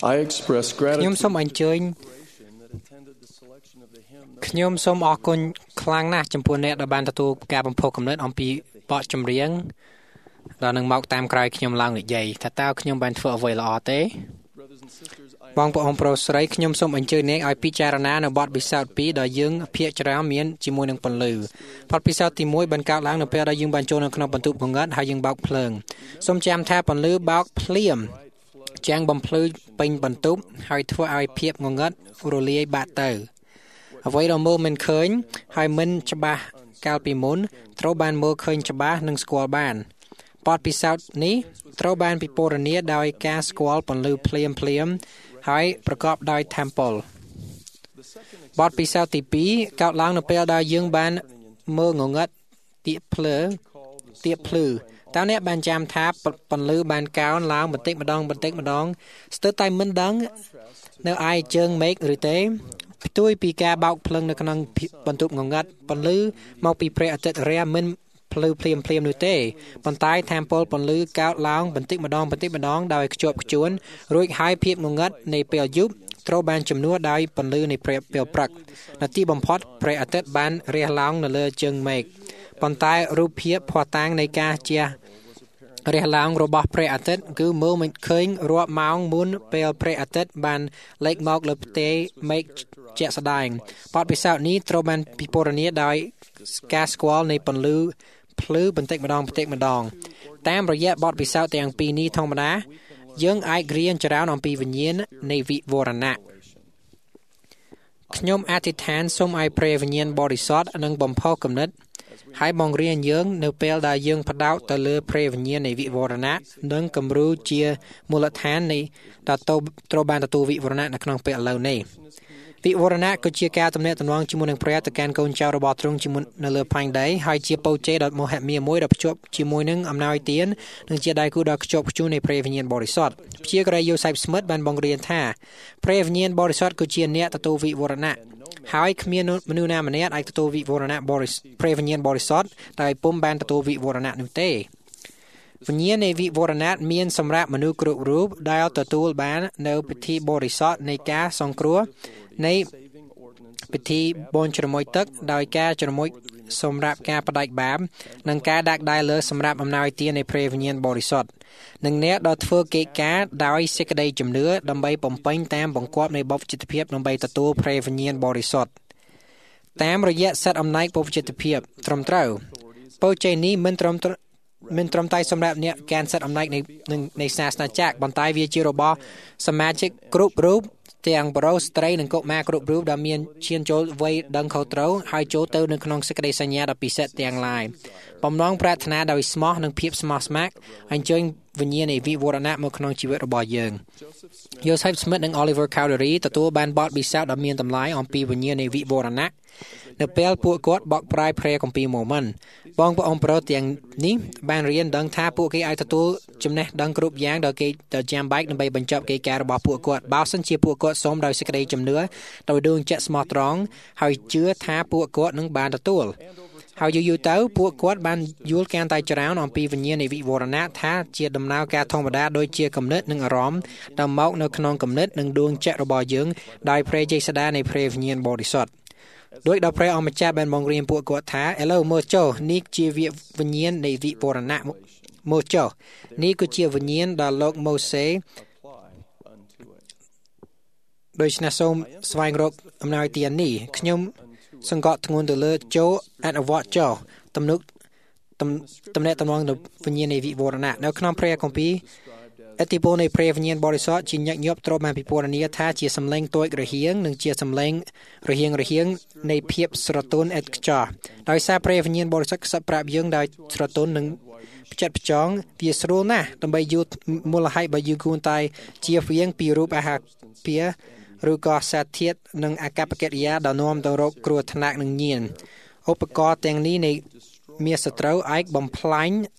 I express ខ្ញុំ gratitude សូមអញ្ជើញ that attended the selection of the hymn ខ្ញុំសូមអរគុណខ្លាំងណាស់ចំពោះអ្នកដែលបានទទួលការបំផុសគំនិតអំពីបទចម្រៀងដែលនឹងមកតាមក្រោយខ្ញុំឡើងនិយាយថាតើខ្ញុំបានធ្វើអ្វីល្អទេ brothers and sisters I បងប្អូនប្រុសស្រីខ្ញុំសូមអញ្ជើញអ្នកឲ្យពិចារណានៅបទពិសោធន៍ពីរដែលយើងភាគច្រើនមានជាមួយនឹងពន្លឺបទពិសោធន៍ទី1បានកើតឡើងនៅពេលដែលយើងបានចូលនៅក្នុងបន្ទប់ងងឹតហើយយើងបោកភ្លើងសូមចាំថាពន្លឺបោកភ្លាមចាំងបំភ្លឺពេញបន្ទប់ហើយធ្វើឲ្យភាពងងឹតរលាយបាត់ទៅអ្វីដែលមើលមិនឃើញហើយមិនច្បាស់កាលពីមុនត្រូវបានមើលឃើញច្បាស់និងស្គាល់បានបទពិសោធន៍នេះត្រូវបានពិពណ៌នាដោយការស្គាល់ពន្លឺភ្លាមហើយប្រកបដោយ temple បទពិសោធន៍ទី2កើតឡើងនៅពេលដែលយើងបានមើលងងឹតទៀកភ្លឺតើអ្នកបានចាំថាពន្លឺបានកោនឡើងបន្តិចម្ដងស្ទើរតែមិនដឹងនៅឯជើងមេឃឬទេផ្ទុយពីការបោកភ្លើងនៅក្នុងបន្ទប់ងងឹតពន្លឺមកពីព្រះអាទិត្យរះមិនភ្លឺភ្លាមនោះទេប៉ុន្តែ temple ពន្លឺកោតឡើងបន្តិចម្ដងដោយខ្ជាប់ខ្ជួនរួចហើយភាពងងឹតនៃពេលយប់ត្រូវបានជំនួសដោយពន្លឺនៃពេលព្រឹកនៅទីបំផុតព្រះអាទិត្យបានរះឡើងនៅលើជើងមេឃប៉ុន្តែរូបភាពភស្តុតាងនៃការជះរះឡើងរបស់ព្រះអាទិត្យគឺមើលមិនឃើញរាប់ម៉ោងមុនពេលព្រះអាទិត្យបានលេចមកលើផ្ទៃមេឃជាក់ស្ដែងបទពិសោធន៍នេះត្រូវបានពិពណ៌នាដោយការស្គាល់នៃពន្លឺភ្លឺបន្តិចម្ដងតាមរយៈបទពិសោធន៍ទាំងពីរនេះធម្មតាយើងអាចរៀនច្រើនអំពីវិញ្ញាណនៃវិវរណៈខ្ញុំអធិដ្ឋានសូមឲ្យព្រះវិញ្ញាណបរិសុទ្ធនិងបំផុសគំនិតហើយបង្រៀនយើងនៅពេលដែលយើងផ្ដោតទៅលើព្រះវិញ្ញាណនៃវិវរណៈនិងគំរូជាមូលដ្ឋាននៃត្រូវបានទទួលវិវរណៈនៅក្នុងពេលឥឡូវនេះវិវរណៈគឺជាការទំនាក់ទំនងជាមួយនឹងព្រះទៅកាន់កូនចៅរបស់ទ្រង់ជាមួយនៅលើផែនដីហើយជាពរជ័យដ៏មហិមាមួយដែលភ្ជាប់ជាមួយនឹងអំណោយទាននិងជាដៃគូដ៏ខ្ជាប់ខ្ជួននៃព្រះវិញ្ញាណបរិសុទ្ធព្យាក្រៃយូសែបស្មិតបានបង្រៀនថាព្រះវិញ្ញាណបរិសុទ្ធគឺជាអ្នកទទួលវិវរណៈហើយគ្មានមនុស្សណាម្នាក់អាចទទួលវិវរណៈព្រះវិញ្ញាណបរិសុទ្ធដោយពុំបានទទួលវិវរណៈនោះទេវិញ្ញាណនៃវិវរណៈមានសម្រាប់មនុស្សគ្រប់រូបដែលទទួលបាននៅពិធីបរិសុទ្ធនៃការសង្គ្រោះនៃពិធីបន់ជ្រមុជទឹកដោយការជ្រមុជសម្រាប់ការបដិបាបនិងការដាក់ដៃលើសម្រាប់អំណោយទាននៃព្រះវិញ្ញាណបរិសុទ្ធនិងអ្នកដែលធ្វើកិច្ចការដោយសេចក្តីជំនឿដើម្បីបំពេញតាមបង្គាប់នៃបុព្វជិតភាពដើម្បីទទួលព្រះវិញ្ញាណបរិសុទ្ធតាមរយៈសិទ្ធិអំណាចបុព្វជិតភាពត្រឹមត្រូវពរជ័យនេះមិនត្រឹមតែសម្រាប់អ្នកកាន់សិទ្ធិអំណាចនៃសាសនាចក្រប៉ុន្តែវាជារបស់សមាជិកគ្រប់រូបទាំងបរិសុទ្ធស្ត្រីនិងកុមារគ្រប់រូបដែលមានឈានចូលវ័យដឹងខុសត្រូវហើយចូលទៅនៅក្នុងសេចក្តីសញ្ញាដ៏ពិសិដ្ឋទាំងឡាយបំណងប្រាថ្នាដោយស្មោះនិងភាពស្មោះស្ម័គ្រអញ្ជើញវិញ្ញាណនៃវិវរណៈមកក្នុងជីវិតរបស់យើង Joseph Smith និង Oliver Cowdery ទទួលបានបទពិសោធន៍ដ៏មានតម្លៃអំពីវិញ្ញាណនៃវិវរណៈនៅពេលពួកគាត់បកប្រែព្រះគម្ពីរ Mormon បងប្អូនប្រុសទាំងនេះបានរៀនដឹងថាពួកគេអាចទទួលចំណេះដឹងគ្រប់យ៉ាងដែលគេចាំបាច់ដើម្បីបញ្ចប់កិច្ចការរបស់ពួកគាត់បើសិនជាពួកគាត់សូមដោយសេចក្តីជំនឿដោយដួងចិត្តស្មោះត្រង់ហើយជឿថាពួកគាត់នឹងបានទទួលហើយយូរទៅពួកគាត់បានយល់កាន់តែច្រើនអំពីវិញ្ញាណនៃវិវរណៈថាជាដំណើរការធម្មតាដូចជាគំនិតនិងអារម្មណ៍ដែលមកនៅក្នុងគំនិតនិងដួងចិត្តរបស់យើងដោយព្រះយេស៊ូវនៃព្រះវិញ្ញាណបរិសុទ្ធដោយដល់ព្រះអម្ចាស់បានបង្រៀនពួកគាត់ថាឥឡូវមើលចុះនេះជាវិញ្ញាណនៃវិវរណៈមើលចុះនេះគឺជាវិញ្ញាណដែលលោកម៉ូសេដូច្នេះសូមស្វែងរកអំណោយទាននេះខ្ញុំសង្កត់ធ្ងន់ទៅលើចូលអនុវត្តចុះទំនាក់ទំនងនៃវិញ្ញាណនៃវិវរណៈនៅក្នុងព្រះគម្ពីរឥទ្ធិពលនៃព្រះវិញ្ញាណបរិសុទ្ធជាញឹកញាប់ត្រូវបានពិពណ៌នាថាជាសម្លេងទួចរហៀងនិងជាសម្លេងរហៀងនៃភាពស្រទន់ឥតខ្ចោះដោយសារព្រះវិញ្ញាណបរិសុទ្ធខ្សឹបប្រាប់យើងដោយស្រទន់និងផ្ចិតផ្ចង់វាស្រួលណាស់ដើម្បីយល់មូលហេតុបើយើងគួរតែជៀសវាងពីរូបអាហារពាឬក៏សាធាតុនិងអាកប្បកិរិយាដែលនាំទៅរកគ្រោះថ្នាក់និងញៀនឧបករណ៍ទាំងនេះនៃមានសត្រូវអាចបំផ្លាញ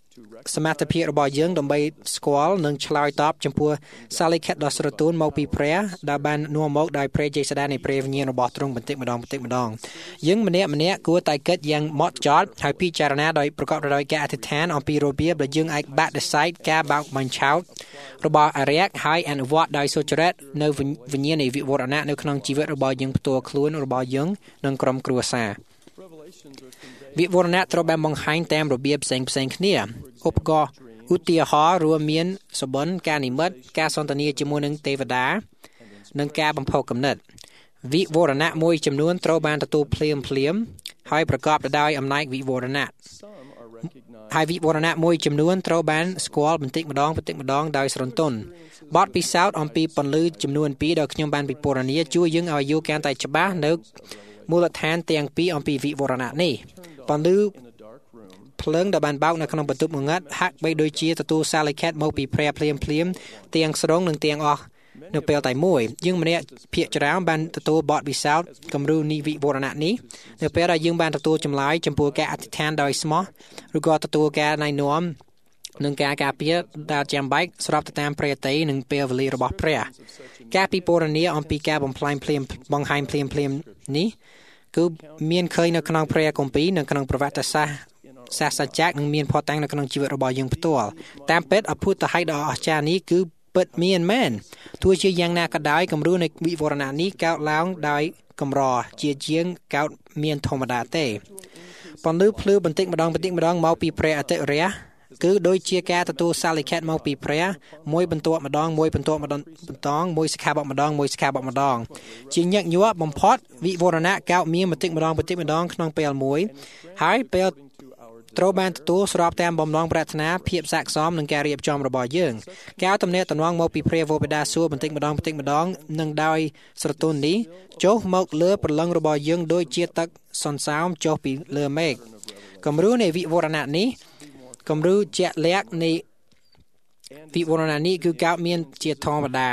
សមត្ថភាពរបស់យើងដើម្បីស្គាល់និងឆ្លើយតបចំពោះសាលិខិតដ៏ស្រទន់មកពីព្រះដែលបាននាំមកដោយព្រះយេស៊ូវនៃព្រះវិញ្ញាណរបស់ទ្រង់បន្តិចម្ដងយើងម្នាក់គួរតែគិតយ៉ាងហ្មត់ចត់ហើយពិចារណាដោយប្រកបដោយការអធិដ្ឋានអំពីរបៀបដែលយើងអាចបដិសេធការបោកបញ្ឆោតរបស់អរិយហើយអនុវត្តដោយសុចរិតនៅវិញ្ញាណនៃវិវរណៈនៅក្នុងជីវិតរបស់យើងផ្ទាល់ខ្លួនរបស់យើងនិងក្រុមគ្រួសារវិវរណៈត្រូវបានបង្ហាញតាមរបៀបផ្សេងគ្នាឧទាហរណ៍រួមមានសុបិនការនិមិត្តការសន្ទនាជាមួយនឹងទេវតានិងការបំផុសគំនិតវិវរណៈមួយចំនួនត្រូវបានទទួលភ្លាមហើយប្រកបទៅដោយអំណាចវិវរណៈហើយវិវរណៈមួយចំនួនត្រូវបានស្គាល់បន្តិចម្ដងដោយស្រទន់បទពិសោធន៍អំពីពន្លឺចំនួន2ដែលខ្ញុំបានពិពណ៌នាជួយយើងឲ្យយល់កាន់តែច្បាស់នៅមូលដ្ឋានទាំងពីរអំពីវិវរណៈនេះពន្លឺភ្លើងដែលបានបោកនៅក្នុងបន្ទប់ងងឹតហាក់បីដូចជាទទួលសាលិខិតមកពីព្រះភ្លាមទាំងស្រុងនិងទាំងអស់នៅពេលតែមួយយើងម្នាក់ភាគច្រើនបានទទួលបទពិសោធន៍គំរូនៃវិវរណៈនេះនៅពេលដែលយើងបានទទួលចម្លើយចំពោះការអធិដ្ឋានដោយស្មោះឬក៏ទទួលការណែនាំនិងការការពារដែលចាំបាច់ស្របទៅតាមព្រះតីនិងពេលវេលារបស់ព្រះការពិពណ៌នាអំពីការបង្ហាញភ្លាមនេះគឺមានឃើញនៅក្នុងព្រះគម្ពីរនៅក្នុងប្រវត្តិសាស្ត្រសច្ចៈនិងមានផុសតាំងនៅក្នុងជីវិតរបស់យើងផ្ទាល់តាមពិតអភូតហេតុដ៏អស្ចារ្យនេះគឺពិតមានមែនទោះជាយ៉ាងណាក៏ដោយគំរូនៃវិវរណៈនេះកើតឡើងដោយកម្រជាជាងកើតមានធម្មតាទេពន្លឺភ្លឺបន្តិចម្ដងមកពីព្រះអាទិត្យរះគឺដូចជាការទទួលសាលិខិតមកពីព្រះមួយបន្ទាប់ម្ដងមួយសិក្ខាបទម្ដងជាញឹកញាប់បំផុតវិវរណៈកើតមានបន្តិចម្ដងក្នុងពេលមួយហើយពេលត្រូវបានទទួលស្របតាមបំណងប្រាថ្នាភាពស័ក្តិសមនឹងការរៀបចំរបស់យើងការទំនាក់ទំនងមកពីព្រះវរបិតាសួរបន្តិចម្ដងនឹងដោយស្រទន់នេះចុះមកលើព្រលឹងរបស់យើងដូចជាទឹកសន្សើមចុះពីលើមេឃគំរូនៃវិវរណៈនេះគំរូជាក់លាក់នៃវិវរណៈនេះគឺកើតមានជាធម្មតា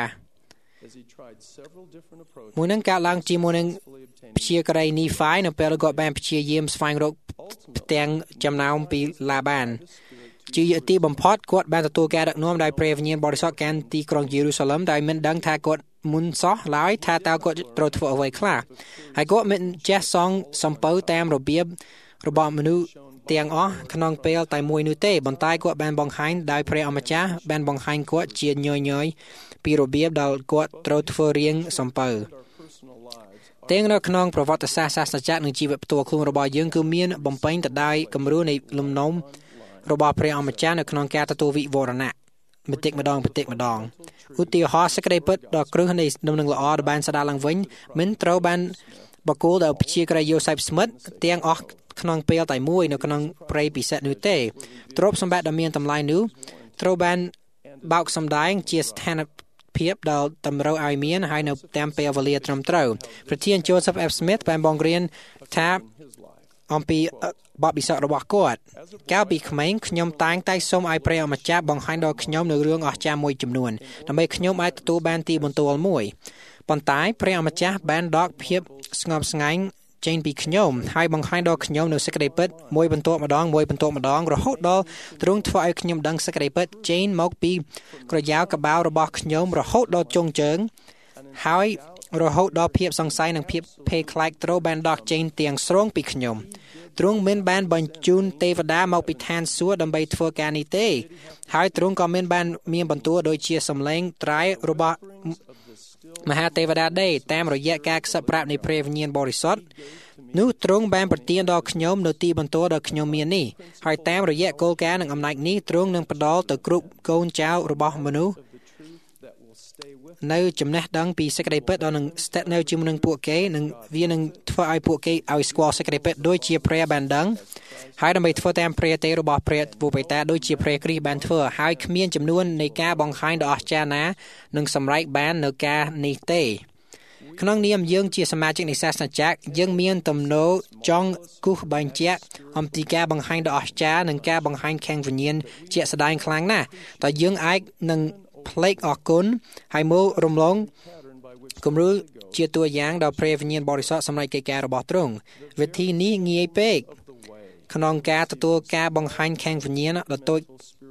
មួយនឹងកើតឡើងជាមួយនឹងព្យាការីនីហ្វាយនៅពេលគាត់បានព្យាយាមស្វែងរកផ្ទាំងចំណោមពីឡាបានជាយទីបំផុតគាត់បានទទួលការដឹកនាំដោយព្រះវិញ្ញាណបរិសុទ្ធកាន់ទីក្រុងយេរូសាឡឹមដោយមិនដឹងថាគាត់មុនសោះឡើយថាតើគាត់ត្រូវធ្វើអ្វីខ្លះហើយគាត់មិនចេះសងសំពៅតាមរបៀបរបស់មនុស្សទាំងអស់ក្នុងពេលតែមួយនោះទេប៉ុន្តែគាត់បានបង្ហាញដោយព្រះអម្ចាស់បានបង្ហាញគាត់ជាញយពីរបៀបដែលគាត់ត្រូវធ្វើរៀងសំពៅទាំងនៅក្នុងប្រវត្តិសាស្ត្រសច្ចៈនិងជីវិតផ្ទាល់ខ្លួនរបស់យើងគឺមានបំពេញទៅដោយគំរូនៃលំនាំរបស់ព្រះអម្ចាស់នៅក្នុងការទទួលវិវរណៈបន្តិចម្ដងឧទាហរណ៍សេចក្តីពិតដ៏គ្រឹះនៃដំណឹងល្អដែលបានស្ដារឡើងវិញមិនត្រូវបានបកគោលដោយព្យាក្រៃយូសេបស្មិតទាំងអស់ក្នុងពេលតែមួយនៅក្នុងព្រៃពិសិដ្ឋនោះទេទ្រព្យសម្បត្តិដ៏មានតម្លៃនោះត្រូវបានបោកសម្ដែងជាស្ថានភាពដែលតម្រូវឲ្យមានហើយនៅតាមពេលវេលាត្រឹមត្រូវប្រធាន Joseph F. Smith បានបង្រៀនថាអំពីបទពិសោធន៍របស់គាត់កាលពីក្មេងខ្ញុំតែងតែសូមឲ្យព្រះអម្ចាស់បង្ហាញដល់ខ្ញុំនៅរឿងអស្ចារ្យមួយចំនួនដើម្បីខ្ញុំអាចទទួលបានទីបន្ទាល់មួយប៉ុន្តែព្រះអម្ចាស់បានដកភាពស្ងប់ស្ងាត់ចេញពីខ្ញុំហើយបង្ហាញដល់ខ្ញុំនៅសេចក្តីពិតមួយបន្ទាប់ម្ដងរហូតដល់ទ្រង់ធ្វើឲ្យខ្ញុំដឹងសេចក្តីពិតចេញមកពីក្រយ៉ាវកបោរបស់ខ្ញុំរហូតដល់ចុងជើងហើយរហូតដល់ភាពសង្ស័យនិងភាពភ័យខ្លាចត្រូវបានដកចេញទាំងស្រុងពីខ្ញុំទ្រង់មិនបានបញ្ជូនទេវតាមកពីឋានសួគ៌ដើម្បីធ្វើការនេះទេហើយទ្រង់ក៏មិនបានមានបន្ទូលដូចជាសំឡេងត្រៃរបស់មហាទេវតាដែរតាមរយៈការខ្សឹបប្រាប់នៃព្រះវិញ្ញាណបរិសុទ្ធនោះទ្រង់បានប្រទានដល់ខ្ញុំនៅទីបន្ទាល់ដែលខ្ញុំមាននេះហើយតាមរយៈគោលការណ៍និងអំណាចនេះទ្រង់នឹងផ្ដល់ទៅគ្រប់កូនចៅរបស់មនុស្សនៅចំណេះដឹងពីសេចក្តីពិតដែលនឹងស្ថិតនៅជាមួយនឹងពួកគេនិងវានឹងធ្វើឲ្យពួកគេឲ្យស្គាល់សេចក្តីពិតដូចជាព្រះបានដឹងហើយដើម្បីធ្វើតាមព្រះទេរបស់ព្រះវរបិតាដូចជាព្រះគ្រីស្ទបានធ្វើហើយគ្មានចំនួននៃការបង្ហាញដ៏អស្ចារ្យណានឹងសម្រេចបាននៅការនេះទេក្នុងនាមយើងជាសមាជិកនៃសាសនាចក្រយើងមានទំនោរចង់គូសបញ្ជាក់អំពីការបង្ហាញដ៏អស្ចារ្យនិងការបង្ហាញខាងវិញ្ញាណជាក់ស្ដែងខ្លាំងណាស់តែយើងអាចនឹងផ្លេចអរគុណហើយមើលរំលងគំរូជាតួយ៉ាងដល់ព្រះវិញ្ញាណបរិសុទ្ធសម្រាប់កិច្ចការរបស់ទ្រង់វិធីនេះងាយពេកក្នុងការទទួលការបង្ហាញខាងវិញ្ញាណដ៏តូច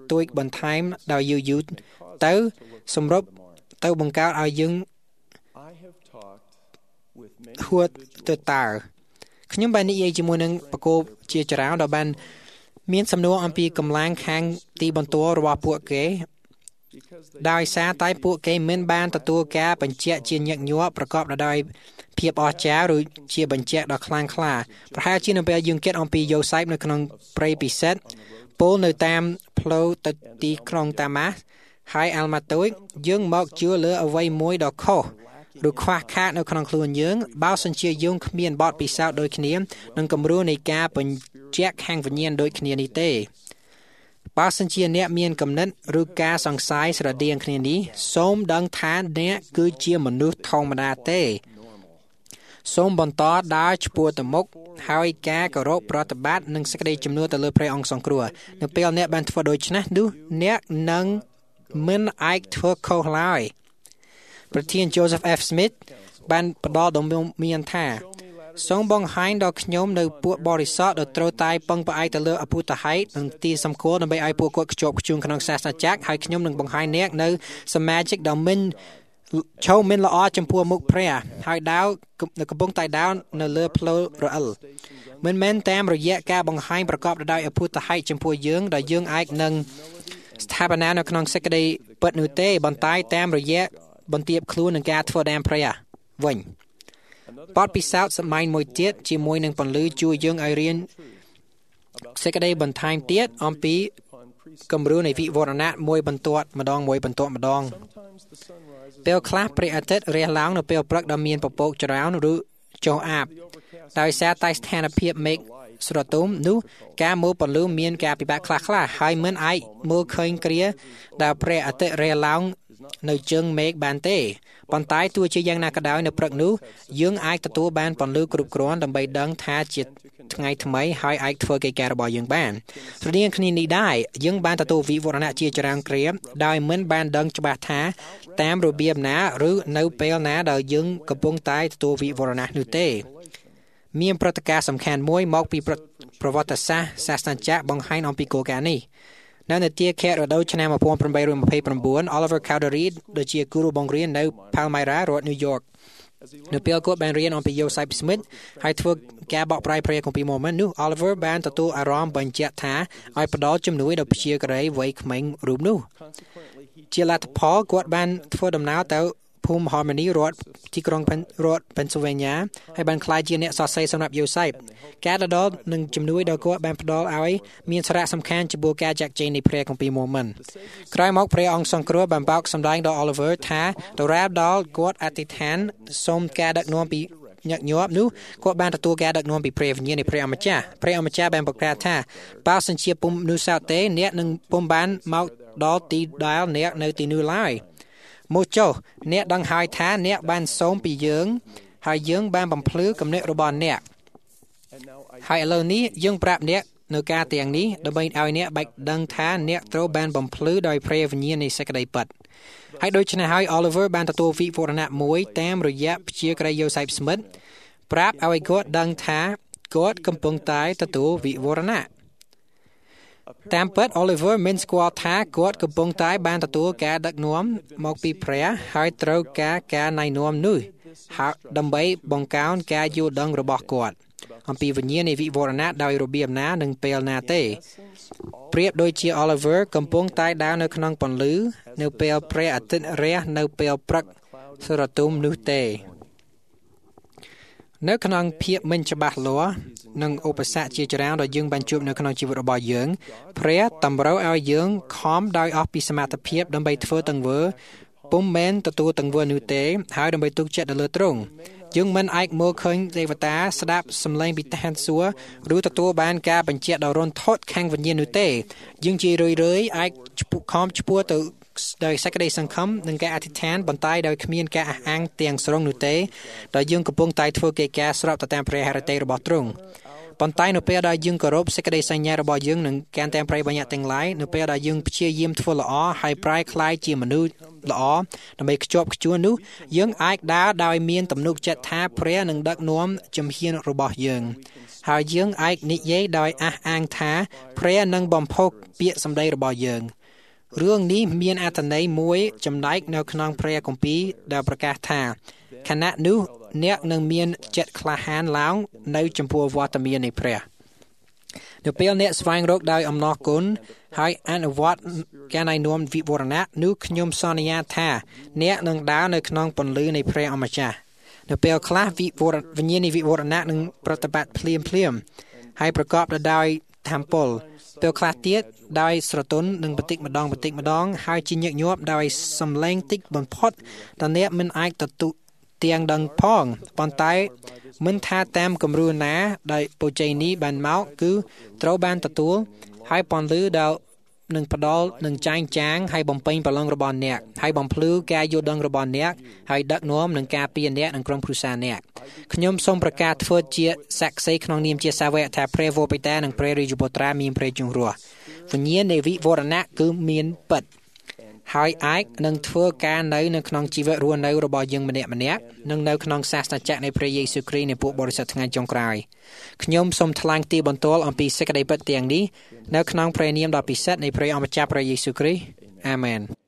ទួយបន្ថែមដោយយូរទៅសម្រាប់ទៅបង្កើតឲ្យយើងហួតទៅតើខ្ញុំបាននិយាយជាមួយនឹងបកគោជាច្រើនដែលបានមានសំណួរអំពីកម្លាំងខាងទីបន្ទាល់របស់ពួកគេដោយសារតែពួកគេមិនបានទទួលការបញ្ជាក់ជាញឹកញាប់ប្រកបដោយភាពអស្ចារ្យឬជាបញ្ជាក់ដ៏ខ្លាំងក្លាប្រហែលជានៅពេលយើងគិតអំពីយ៉ូសែបនៅក្នុងព្រៃពិសិដ្ឋពលនៅតាមផ្លូវទៅទីក្រុងតាម៉ាស់ហើយអាល់ម៉ាតូចយើងមកជឿលើអ្វីមួយដ៏ខុសឬខ្វះខាតនៅក្នុងខ្លួនយើងបើសិនជាយើងគ្មានបទពិសោធន៍ដូចគ្នានឹងគំរូនៃការបញ្ជាក់ខាងវិញ្ញាណដូចគ្នានេះទេបើសិនជាអ្នកមានគំនិតឬការសង្ស័យស្រដៀងគ្នានេះសូមដឹងថាអ្នកគឺជាមនុស្សធម្មតាទេសូមបន្តដើរឆ្ពោះទៅមុខហើយការគោរពប្រតិបត្តិនិងសេចក្តីជំនឿទៅលើព្រះអង្គសង្គ្រោះនៅពេលអ្នកបានធ្វើដូច្នេះនោះអ្នកនឹងមិនអាចធ្វើខុសឡើយប្រធាន Joseph F. Smith បានផ្ដល់ដំណឹងមានថាសូមបង្ហាញដល់ខ្ញុំនៅពួកបរិស័ទដែលត្រូវតែពឹងផ្អែកទៅលើអភូតហេតុនិងទីសម្គាល់ដើម្បីឲ្យពួកគាត់ខ្ជាប់ខ្ជួនក្នុងសាសនាចក្រហើយខ្ញុំនឹងបង្ហាញអ្នកនៅសមាជិកដែលមិនល្អចំពោះមុខព្រះហើយដាវនៅកំពុងតែដាវនៅលើផ្លូវរអិលមិនមែនតាមរយៈការបង្ហាញប្រកបដោយអភូតហេតុចំពោះយើងដែលយើងអាចនឹងស្ថាបនានៅក្នុងសេចក្តីពិតនោះទេប៉ុន្តែតាមរយៈបន្ទាបខ្លួននឹងការធ្វើតាមព្រះវិញបទពិសោធន៍សម័យមួយទៀតជាមួយនឹងពន្លឺជួយយើងឲ្យរៀនសេចក្តីបន្ថែមទៀតអំពីគំរូនៃវិវរណៈមួយបន្ទាត់ម្ដងពេលខ្លះព្រះអាទិត្យរះឡើងនៅពេលព្រឹកដ៏មានពពកច្រើនឬចុះអាបដោយសារតែស្ថានភាពមេឃស្រទុំនោះការមើលពន្លឺមានការពិបាកខ្លះហើយមិនអាចមើលឃើញគ្រាដែលព្រះអាទិត្យរះឡើងនៅជើងមេឃបានទេប៉ុន្តែទោះជាយ៉ាងណាក៏ដោយនៅព្រឹកនោះយើងអាចទទួលបានពន្លឺគ្រប់គ្រាន់ដើម្បីដឹងថាជាថ្ងៃថ្មីហើយអាចធ្វើកិច្ចការរបស់យើងបានស្រដៀងគ្នានេះដែរយើងបានទទួលវិវរណៈជាច្រើនគ្រាដោយមិនបានដឹងច្បាស់ថាតាមរបៀបណាឬនៅពេលណាដែលយើងកំពុងតែទទួលវិវរណៈនោះទេមានព្រឹត្តិការណ៍សំខាន់មួយមកពីប្រវត្តិសាស្ត្រសាសនាចក្របង្ហាញអំពីគោលការណ៍នេះនៅនាទីខែរដូវឆ្នាំ1829 Oliver Cowdery ដែលជាគ្រូបង្រៀននៅ Palmyra រដ្ឋ New York នៅពេលគាត់បានរៀនអំពី Joseph Smith ហើយធ្វើការបកប្រែព្រះគម្ពីរ Mormon នោះ Oliver បានទទួលអារម្មណ៍បញ្ជាក់ថាឲ្យផ្ដល់ជំនួយដល់ព្យាការីវ័យក្មេងរូបនោះជាលទ្ធផលគាត់បានធ្វើដំណើរទៅភូមិ Harmony រដ្ឋទីក្រុងរដ្ឋ Pennsylvania ហើយបានក្លាយជាអ្នកសរសេរសម្រាប់ Joseph ការដដល់នឹងជំនួយដល់គាត់បានផ្ដល់ឲ្យមានសារៈសំខាន់ចំពោះការចាក់ចែងនៃព្រះគម្ពីរ Mormon ក្រោយមកព្រះអង្គសង្គ្រោះបានបោកសម្ដែងដល់ Oliver ថាដរាបដល់គាត់អធិដ្ឋានសូមការដឹកនាំពីញឹកញាប់នោះគាត់បានទទួលការដឹកនាំពីព្រះវិញ្ញាណនៃព្រះអម្ចាស់បានប្រកាសថាបើសិនជាពុំនោះសោតទេអ្នកនឹងពុំបានមកដល់ទីដែលអ្នកនៅទីនោះឡើយមកចុះអ្នកដឹងហើយថាអ្នកបានសូមពីយើងហើយយើងបានបំភ្លឺគំនិតរបស់អ្នកហើយឥឡូវនេះយើងប្រាប់អ្នកនៅការទាំងនេះដើម្បីឲ្យអ្នកបាច់ដឹងថាអ្នកត្រូវបានបំភ្លឺដោយព្រះវិញ្ញាណនៃសេចក្តីពិតហើយដូច្នេះហើយ Oliver បានទទួលវិវរណៈមួយតាមរយៈព្យាការី Joseph Smith ប្រាប់ឲ្យគាត់ដឹងថាគាត់កំពុងតែទទួលវិវរណៈតាមពិត Oliver មិនស្គាល់ថាគាត់កំពុងតែបានទទួលការដឹកនាំមកពីព្រះហើយត្រូវការណែនាំនោះហើយដើម្បីបង្កើនការយល់ដឹងរបស់គាត់អំពីវិញ្ញាណនៃវិវរណៈដោយរបៀបណានិងពេលណាទេប្រៀបដូចជា Oliver កំពុងតែដើរនៅក្នុងពន្លឺនៅពេលព្រះអាទិត្យរះនៅពេលព្រឹកស្រទុំនោះទេនៅក្នុងភាពមិនច្បាស់លាស់និងឧបសគ្គជាច្រើនដែលយើងបានជួបនៅក្នុងជីវិតរបស់យើងព្រះតម្រូវឲ្យយើងខំដោយអស់ពីសមត្ថភាពដើម្បីធ្វើទង្វើពុំមែនទទួលទង្វើនោះទេហើយដើម្បីទុកចិត្តទៅលើទ្រង់យើងមិនអាចមើលឃើញទេវតាស្ដាប់សំឡេងពីឋានសួគ៌ឬទទួលបានការបញ្ជាក់ដ៏រន្ធត់ខាងវិញ្ញាណនោះទេយើងជារឿយៗអាចខំឆ្ពោះទៅដោយសេចក្តីសង្ឃឹមនិងការអធិដ្ឋានបន្តែដោយគ្មានការអះអាងទាំងស្រុងនោះទេដោយយើងកំពុងតែធ្វើកិច្ចការស្របទៅតាមព្រះハរតីរបស់ទ្រង់ប៉ុន្តែនៅពេលដែលយើងគោរពសេចក្តីសញ្ញារបស់យើងនឹងការតាមប្រៃបញ្ញត្តិទាំងឡាយនៅពេលដែលយើងព្យាយាមធ្វើល្អហើយប្រែក្លាយជាមនុស្សល្អដើម្បីខ្ជាប់ខ្ជួននោះយើងអាចដើរដោយមានទំនុកចិត្តថាព្រះនឹងដឹកនាំជំហានរបស់យើងហើយយើងអាចនិយាយដោយអះអាងថាព្រះនឹងបំផុសពាក្យសម្ដីរបស់យើងរឿងនេះមានអត្ថន័យមួយចំណែកនៅក្នុងព្រះគម្ពីរដែលប្រកាសថាខណៈនោះអ្នកនឹងមានចិត្តក្លាហានឡើងនៅចំពោះវត្តមាននៃព្រះនៅពេលអ្នកស្វែងរកដោយអំណរគុណហើយអនុវត្តការណែនាំវិវរណៈនោះខ្ញុំសន្យាថាអ្នកនឹងដើរនៅក្នុងពន្លឺនៃព្រះអម្ចាស់នៅពេលខ្លះវិញ្ញាណនៃវិវរណៈនឹងប្រតិបត្តិភ្លាមហើយប្រកបទៅដោយធម៌ពលពេលខ្លះទៀតដោយស្រទន់នឹងបន្តិចម្ដងហើយជាញឹកញាប់ដោយសំឡេងតិចបំផុតតអ្នកមិនអាចទទួលទាំងដឹងផងប៉ុន្តែមិនថាតាមគំរូណាដែលបច្ចេកនេះបានមកគឺត្រូវបានទទួលហើយពន្លឺដែលនឹងផ្ដល់នឹងចែងចាងហើយបំពេញប្រឡងរបស់អ្នកហើយបំភ្លឺការយល់ដឹងរបស់អ្នកហើយដឹកនាំនឹងការពារអ្នកនិងក្រុមគ្រួសារអ្នកខ្ញុំសូមប្រកាសធ្វើជាសាក្សីក្នុងនាមជាសាវកថាព្រះវរបិតានិងព្រះរាជបុត្រាមានព្រះជំរះវិញ្ញាណនៃវិវរណៈគឺមានពិតហើយអាចនឹងធ្វើការនៅក្នុងជីវិតរស់នៅរបស់យើងម្នាក់និងនៅក្នុងសាសនាចក្រនៃព្រះយេស៊ូវគ្រីស្ទនៃពួកបរិសុទ្ធថ្ងៃចុងក្រោយខ្ញុំសូមថ្លែងទីបន្ទាល់អំពីសេចក្តីពិតទាំងនេះនៅក្នុងព្រះនាមដ៏ពិសិដ្ឋនៃព្រះអម្ចាស់ព្រះយេស៊ូវគ្រីស្ទអាមែន